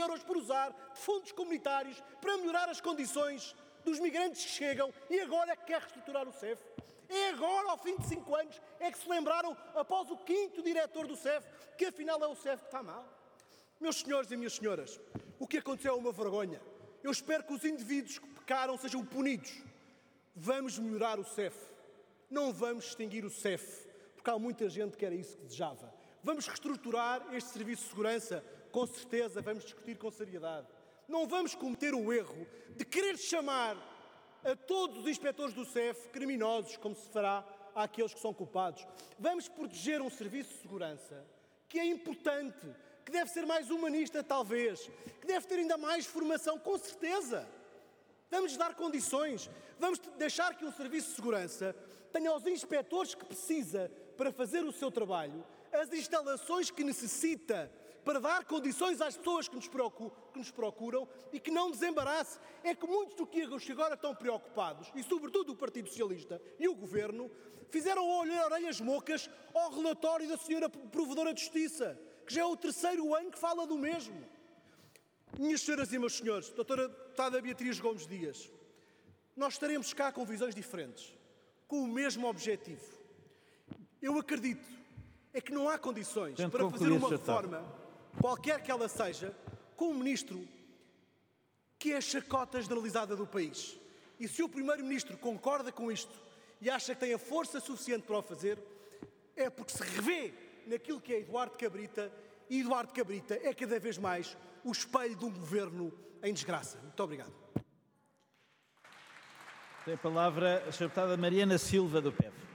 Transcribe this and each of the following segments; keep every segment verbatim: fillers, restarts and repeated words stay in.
euros por usar de fundos comunitários para melhorar as condições dos migrantes que chegam e agora é que quer reestruturar o C E F? É agora, ao fim de cinco anos, é que se lembraram, após o quinto diretor do C E F, que afinal é o C E F que está mal? Meus senhores e minhas senhoras, o que aconteceu é uma vergonha. Eu espero que os indivíduos que pecaram sejam punidos. Vamos melhorar o C E F. Não vamos extinguir o C E F, porque há muita gente que era isso que desejava. Vamos reestruturar este serviço de segurança, com certeza, vamos discutir com seriedade. Não vamos cometer o erro de querer chamar a todos os inspectores do C E F criminosos, como se fará àqueles que são culpados. Vamos proteger um serviço de segurança que é importante, que deve ser mais humanista, talvez, que deve ter ainda mais formação, com certeza. Vamos dar condições, vamos deixar que um serviço de segurança tenha os inspectores que precisa para fazer o seu trabalho, as instalações que necessita para dar condições às pessoas que nos procuram, que nos procuram e que não desembarace. É que muitos do que agora estão preocupados, e sobretudo o Partido Socialista e o Governo, fizeram olhar orelhas mocas ao relatório da senhora Provedora de Justiça, que já é o terceiro ano que fala do mesmo. Minhas senhoras e meus senhores, doutora deputada Beatriz Gomes Dias, nós estaremos cá com visões diferentes, com o mesmo objetivo. Eu acredito é que não há condições Tento para fazer uma acertar. reforma, qualquer que ela seja, com um ministro que é a chacota generalizada do país. E se o primeiro-ministro concorda com isto e acha que tem a força suficiente para o fazer, é porque se revê naquilo que é Eduardo Cabrita, e Eduardo Cabrita é cada vez mais o espelho de um governo em desgraça. Muito obrigado. Tem a palavra a senhora deputada Mariana Silva, do P E V.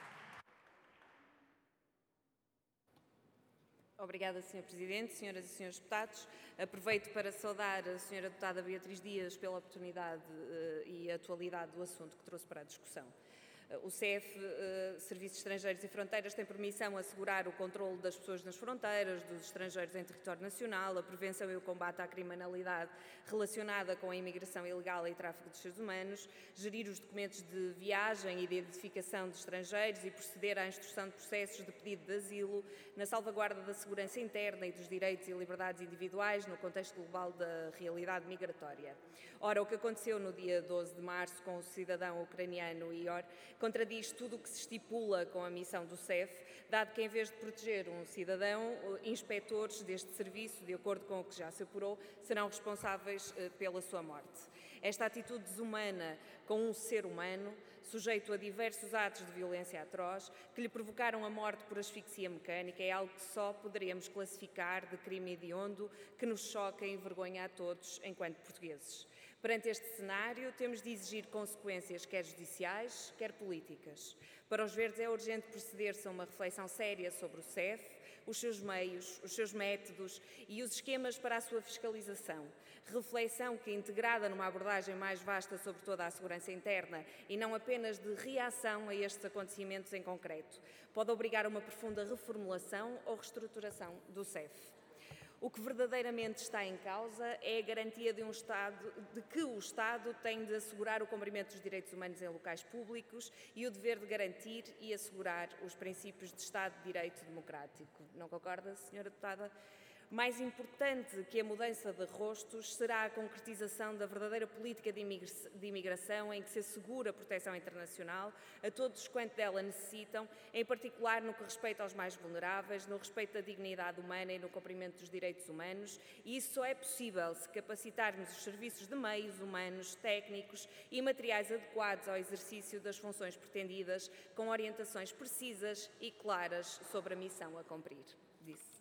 Obrigada, senhor Presidente, senhoras e senhores deputados. Aproveito para saudar a senhora deputada Beatriz Dias pela oportunidade uh, e atualidade do assunto que trouxe para a discussão. O C E F, uh, Serviços Estrangeiros e Fronteiras, tem por missão assegurar o controle das pessoas nas fronteiras, dos estrangeiros em território nacional, a prevenção e o combate à criminalidade relacionada com a imigração ilegal e tráfico de seres humanos, gerir os documentos de viagem e de identificação de estrangeiros e proceder à instrução de processos de pedido de asilo, na salvaguarda da segurança interna e dos direitos e liberdades individuais no contexto global da realidade migratória. Ora, o que aconteceu no dia doze de março com o cidadão ucraniano Ior contradiz tudo o que se estipula com a missão do C E F, dado que, em vez de proteger um cidadão, inspectores deste serviço, de acordo com o que já se apurou, serão responsáveis pela sua morte. Esta atitude desumana com um ser humano, sujeito a diversos atos de violência atroz, que lhe provocaram a morte por asfixia mecânica, é algo que só poderíamos classificar de crime hediondo, que nos choca e envergonha a todos enquanto portugueses. Perante este cenário, temos de exigir consequências quer judiciais, quer políticas. Para os Verdes é urgente proceder-se a uma reflexão séria sobre o C E F, os seus meios, os seus métodos e os esquemas para a sua fiscalização. Reflexão que, integrada numa abordagem mais vasta sobre toda a segurança interna e não apenas de reação a estes acontecimentos em concreto, pode obrigar a uma profunda reformulação ou reestruturação do C E F. O que verdadeiramente está em causa é a garantia de, um Estado, de que o Estado tem de assegurar o cumprimento dos direitos humanos em locais públicos e o dever de garantir e assegurar os princípios de Estado de Direito democrático. Não concorda, senhora deputada? Mais importante que a mudança de rostos será a concretização da verdadeira política de imigração em que se assegura a proteção internacional a todos quanto dela necessitam, em particular no que respeita aos mais vulneráveis, no respeito da dignidade humana e no cumprimento dos direitos humanos, e isso só é possível se capacitarmos os serviços de meios humanos, técnicos e materiais adequados ao exercício das funções pretendidas, com orientações precisas e claras sobre a missão a cumprir. Disse.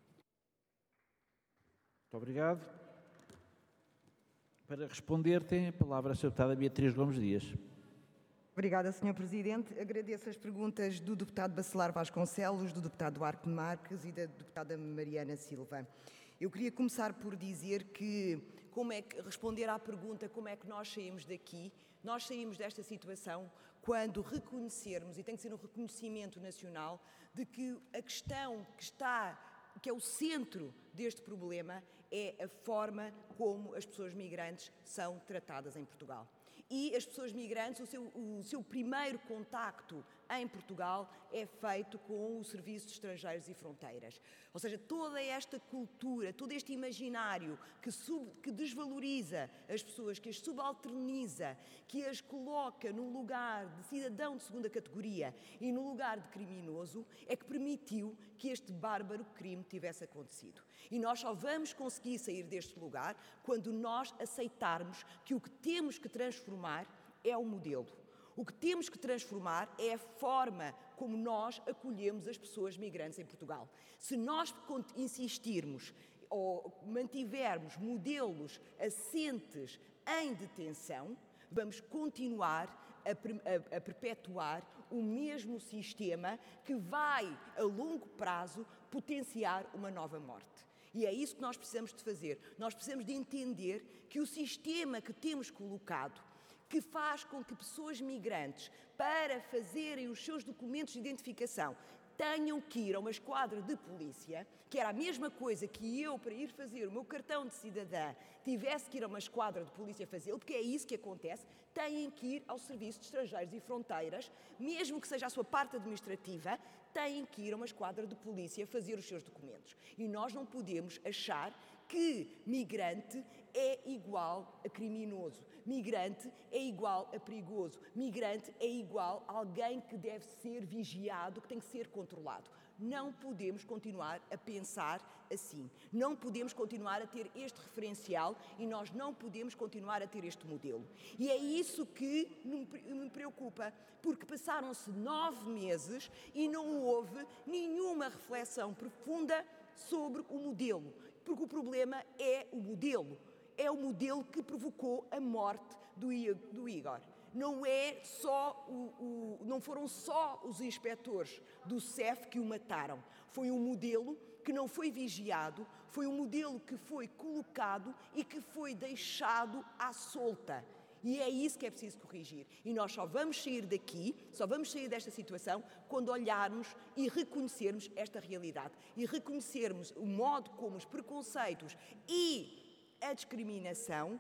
Muito obrigado. Para responder, tem a palavra a senhora deputada Beatriz Gomes Dias. Obrigada, senhor Presidente. Agradeço as perguntas do deputado Bacelar Vasconcelos, do deputado Duarte Marques e da deputada Mariana Silva. Eu queria começar por dizer que, como é que, responder à pergunta como é que nós saímos daqui, nós saímos desta situação quando reconhecermos, e tem que ser um reconhecimento nacional, de que a questão que está, que é o centro deste problema, é a forma como as pessoas migrantes são tratadas em Portugal. E as pessoas migrantes, o seu, o seu primeiro contacto em Portugal é feito com o Serviço de Estrangeiros e Fronteiras. Ou seja, toda esta cultura, todo este imaginário que, sub, que desvaloriza as pessoas, que as subalterniza, que as coloca no lugar de cidadão de segunda categoria e no lugar de criminoso, é que permitiu que este bárbaro crime tivesse acontecido. E nós só vamos conseguir sair deste lugar quando nós aceitarmos que o que temos que transformar é o modelo. O que temos que transformar é a forma como nós acolhemos as pessoas migrantes em Portugal. Se nós insistirmos ou mantivermos modelos assentes em detenção, vamos continuar a, a, a perpetuar o mesmo sistema que vai, a longo prazo, potenciar uma nova morte. E é isso que nós precisamos de fazer. Nós precisamos de entender que o sistema que temos colocado, que faz com que pessoas migrantes, para fazerem os seus documentos de identificação, tenham que ir a uma esquadra de polícia, que era a mesma coisa que eu, para ir fazer o meu cartão de cidadã, tivesse que ir a uma esquadra de polícia fazê-lo, porque é isso que acontece, têm que ir ao Serviço de Estrangeiros e Fronteiras, mesmo que seja a sua parte administrativa, têm que ir a uma esquadra de polícia fazer os seus documentos. E nós não podemos achar que migrante é igual a criminoso, migrante é igual a perigoso, migrante é igual a alguém que deve ser vigiado, que tem que ser controlado. Não podemos continuar a pensar assim. Não podemos continuar a ter este referencial e nós não podemos continuar a ter este modelo. E é isso que me preocupa, porque passaram-se nove meses e não houve nenhuma reflexão profunda sobre o modelo. Porque o problema é o modelo. É o modelo que provocou a morte do, I, do Igor. Não, é só o, o, não foram só os inspectores do C E F que o mataram. Foi um modelo que não foi vigiado, foi um modelo que foi colocado e que foi deixado à solta. E é isso que é preciso corrigir. E nós só vamos sair daqui, só vamos sair desta situação, quando olharmos e reconhecermos esta realidade. E reconhecermos o modo como os preconceitos e a discriminação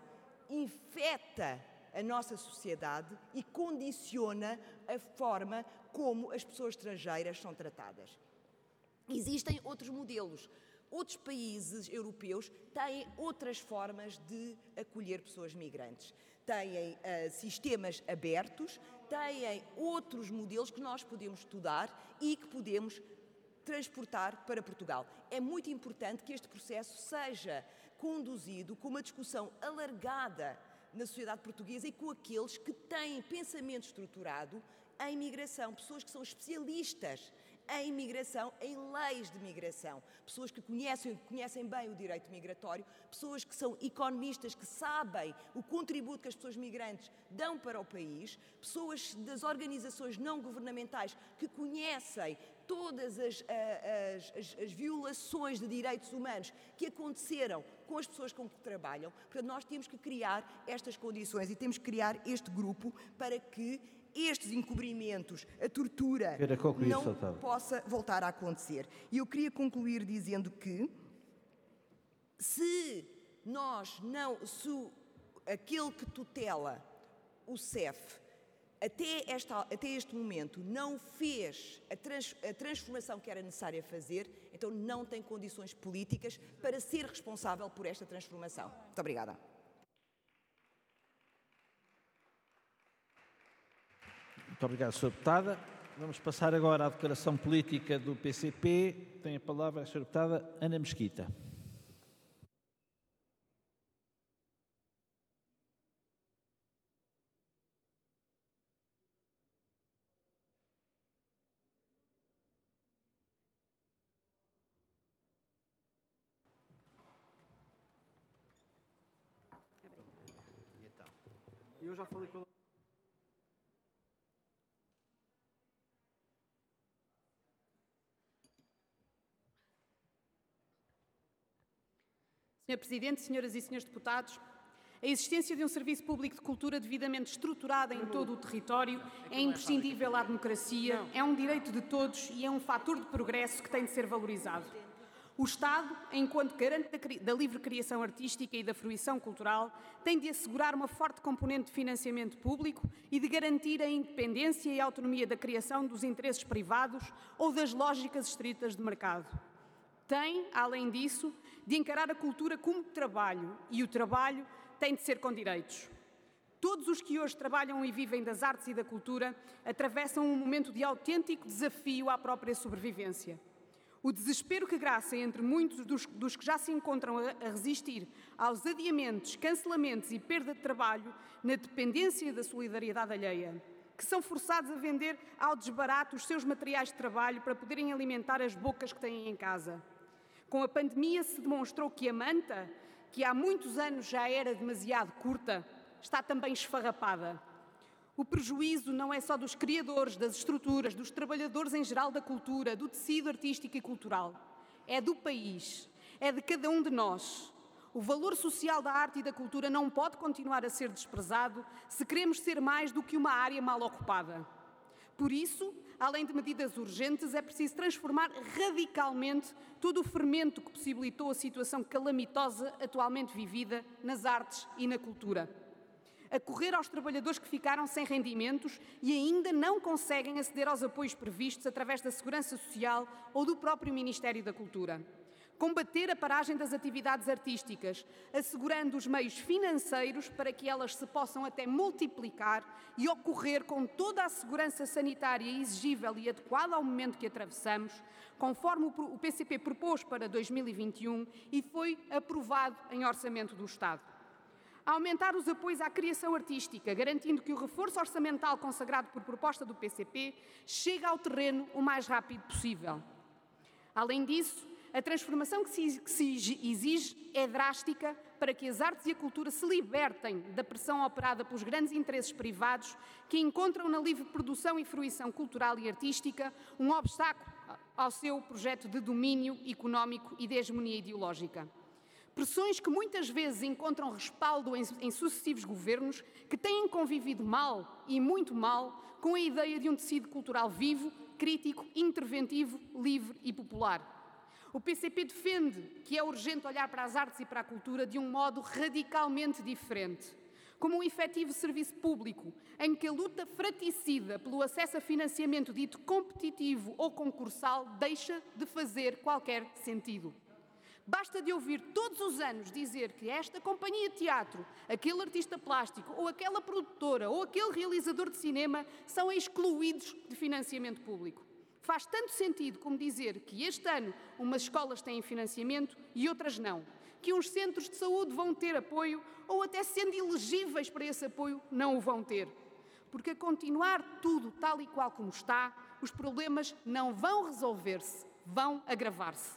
infeta a nossa sociedade e condiciona a forma como as pessoas estrangeiras são tratadas. Existem outros modelos. Outros países europeus têm outras formas de acolher pessoas migrantes. Têm uh, sistemas abertos, têm outros modelos que nós podemos estudar e que podemos transportar para Portugal. É muito importante que este processo seja conduzido com uma discussão alargada na sociedade portuguesa e com aqueles que têm pensamento estruturado em migração, pessoas que são especialistas em imigração, em leis de migração, pessoas que conhecem, conhecem bem o direito migratório, pessoas que são economistas, que sabem o contributo que as pessoas migrantes dão para o país, pessoas das organizações não governamentais que conhecem todas as, as, as, as violações de direitos humanos que aconteceram com as pessoas com que trabalham. Portanto, nós temos que criar estas condições e temos que criar este grupo para que estes encobrimentos, a tortura, não possa voltar a acontecer. E eu queria concluir dizendo que se nós não, se aquele que tutela o C E F até, esta, até este momento não fez a, trans, a transformação que era necessária fazer, então não tem condições políticas para ser responsável por esta transformação. Muito obrigada. Muito obrigado, senhora Deputada. Vamos passar agora à declaração política do P C P. Tem a palavra a senhora Deputada Ana Mesquita. Eu já falei com senhor Presidente, senhoras e senhores deputados, a existência de um serviço público de cultura devidamente estruturado em todo o território é imprescindível à democracia, é um direito de todos e é um fator de progresso que tem de ser valorizado. O Estado, enquanto garante da livre criação artística e da fruição cultural, tem de assegurar uma forte componente de financiamento público e de garantir a independência e a autonomia da criação dos interesses privados ou das lógicas estritas de mercado. Tem, além disso, de encarar a cultura como trabalho, e o trabalho tem de ser com direitos. Todos os que hoje trabalham e vivem das artes e da cultura atravessam um momento de autêntico desafio à própria sobrevivência. O desespero que graça entre muitos dos, dos que já se encontram a, a resistir aos adiamentos, cancelamentos e perda de trabalho na dependência da solidariedade alheia, que são forçados a vender ao desbarato os seus materiais de trabalho para poderem alimentar as bocas que têm em casa. Com a pandemia se demonstrou que a manta, que há muitos anos já era demasiado curta, está também esfarrapada. O prejuízo não é só dos criadores, das estruturas, dos trabalhadores em geral da cultura, do tecido artístico e cultural. É do país, é de cada um de nós. O valor social da arte e da cultura não pode continuar a ser desprezado se queremos ser mais do que uma área mal ocupada. Por isso, além de medidas urgentes, é preciso transformar radicalmente todo o fermento que possibilitou a situação calamitosa atualmente vivida nas artes e na cultura. Acorrer aos trabalhadores que ficaram sem rendimentos e ainda não conseguem aceder aos apoios previstos através da Segurança Social ou do próprio Ministério da Cultura. Combater a paragem das atividades artísticas, assegurando os meios financeiros para que elas se possam até multiplicar e ocorrer com toda a segurança sanitária exigível e adequada ao momento que atravessamos, conforme o P C P propôs para dois mil e vinte e um e foi aprovado em orçamento do Estado. Aumentar os apoios à criação artística, garantindo que o reforço orçamental consagrado por proposta do P C P chegue ao terreno o mais rápido possível. Além disso, a transformação que se, que se exige é drástica para que as artes e a cultura se libertem da pressão operada pelos grandes interesses privados que encontram na livre produção e fruição cultural e artística um obstáculo ao seu projeto de domínio económico e de hegemonia ideológica. Pressões que muitas vezes encontram respaldo em, em sucessivos governos que têm convivido mal e muito mal com a ideia de um tecido cultural vivo, crítico, interventivo, livre e popular. O P C P defende que é urgente olhar para as artes e para a cultura de um modo radicalmente diferente, como um efetivo serviço público, em que a luta fraticida pelo acesso a financiamento dito competitivo ou concursal deixa de fazer qualquer sentido. Basta de ouvir todos os anos dizer que esta companhia de teatro, aquele artista plástico, ou aquela produtora, ou aquele realizador de cinema são excluídos de financiamento público. Faz tanto sentido como dizer que este ano umas escolas têm financiamento e outras não, que uns centros de saúde vão ter apoio ou até sendo elegíveis para esse apoio não o vão ter. Porque a continuar tudo tal e qual como está, os problemas não vão resolver-se, vão agravar-se.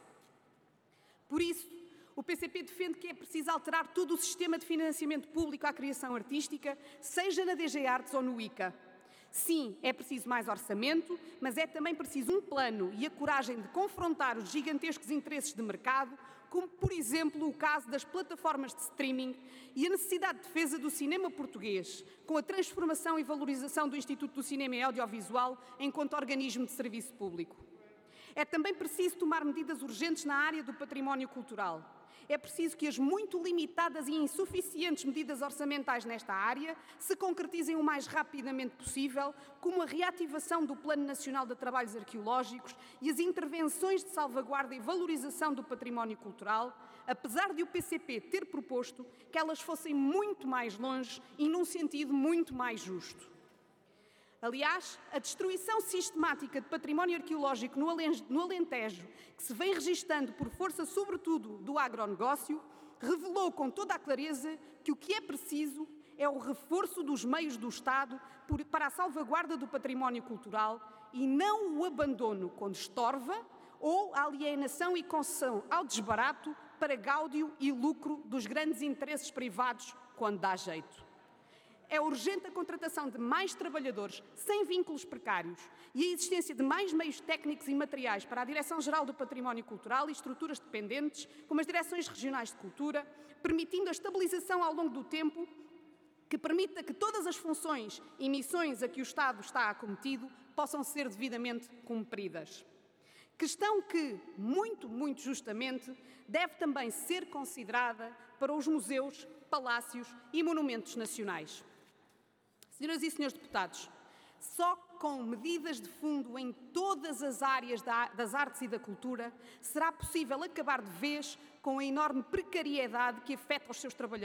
Por isso, o P C P defende que é preciso alterar todo o sistema de financiamento público à criação artística, seja na D G Artes ou no I C A. Sim, é preciso mais orçamento, mas é também preciso um plano e a coragem de confrontar os gigantescos interesses de mercado, como, por exemplo, o caso das plataformas de streaming e a necessidade de defesa do cinema português, com a transformação e valorização do Instituto do Cinema e Audiovisual enquanto organismo de serviço público. É também preciso tomar medidas urgentes na área do património cultural. É preciso que as muito limitadas e insuficientes medidas orçamentais nesta área se concretizem o mais rapidamente possível, como a reativação do Plano Nacional de Trabalhos Arqueológicos e as intervenções de salvaguarda e valorização do património cultural, apesar de o P C P ter proposto que elas fossem muito mais longe e num sentido muito mais justo. Aliás, a destruição sistemática de património arqueológico no Alentejo, que se vem registando por força, sobretudo, do agronegócio, revelou com toda a clareza que o que é preciso é o reforço dos meios do Estado para a salvaguarda do património cultural e não o abandono quando estorva ou a alienação e concessão ao desbarato para gáudio e lucro dos grandes interesses privados quando dá jeito. É urgente a contratação de mais trabalhadores sem vínculos precários e a existência de mais meios técnicos e materiais para a Direção-Geral do Património Cultural e estruturas dependentes, como as Direções Regionais de Cultura, permitindo a estabilização ao longo do tempo que permita que todas as funções e missões a que o Estado está acometido possam ser devidamente cumpridas. Questão que, muito, muito justamente, deve também ser considerada para os museus, palácios e monumentos nacionais. Senhoras e senhores deputados, só com medidas de fundo em todas as áreas das artes e da cultura será possível acabar de vez com a enorme precariedade que afeta os seus trabalhadores.